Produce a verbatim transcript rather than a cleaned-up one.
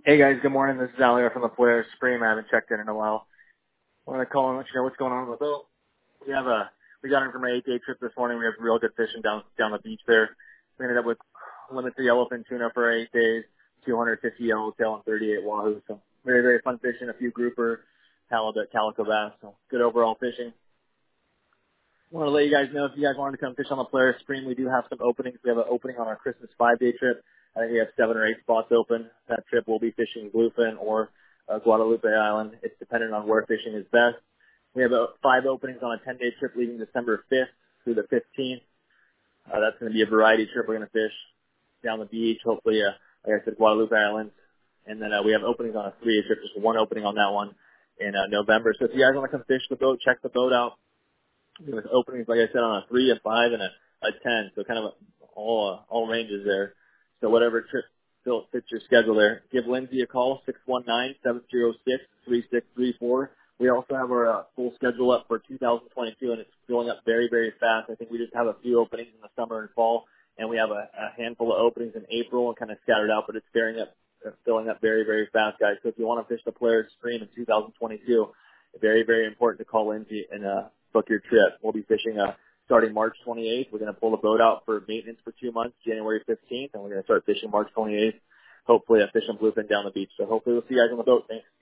Hey guys, good morning. This is Alio from the Polaris Supreme. I haven't checked in in a while. I want to call and let you know what's going on with the boat. We have a we got in from an eight-day trip this morning. We have real good fishing down down the beach there. We ended up with limited yellowfin tuna for eight days, two hundred fifty yellowtail and thirty-eight wahoo. So very very fun fishing. A few grouper, halibut, calico bass. So good overall fishing. I want to let you guys know if you guys wanted to come fish on the Polaris Supreme, we do have some openings. We have an opening on our Christmas five-day trip. I think we have seven or eight spots open. That trip we'll be fishing Bluefin or uh, Guadalupe Island. It's dependent on where fishing is best. We have uh, five openings on a ten-day trip leaving December fifth through the fifteenth. Uh, that's going to be a variety trip. We're going to fish down the beach, hopefully, uh, like I said, Guadalupe Island. And then uh, we have openings on a three-day trip, just one opening on that one in uh, November. So if you guys want to come fish the boat, check the boat out. With openings, like I said, on a three, a five, and a, a ten, so kind of a, all uh, all ranges there. So whatever trip still fits your schedule there. Give Lindsay a call, six one nine, seven zero six, three six three four. We also have our uh, full schedule up for two thousand twenty-two, and it's filling up very, very fast. I think we just have a few openings in the summer and fall, and we have a, a handful of openings in April and kind of scattered out, but it's filling up, uh, filling up very, very fast, guys. So if you want to fish the Polaris Supreme in two thousand twenty-two, very, very important to call Lindsay and uh, book your trip. We'll be fishing uh, starting March twenty-eighth. We're going to pull the boat out for maintenance for two months, January fifteenth, and we're going to start fishing March twenty-eighth. Hopefully, uh, fishing bluefin down the beach. So hopefully we'll see you guys on the boat. Thanks.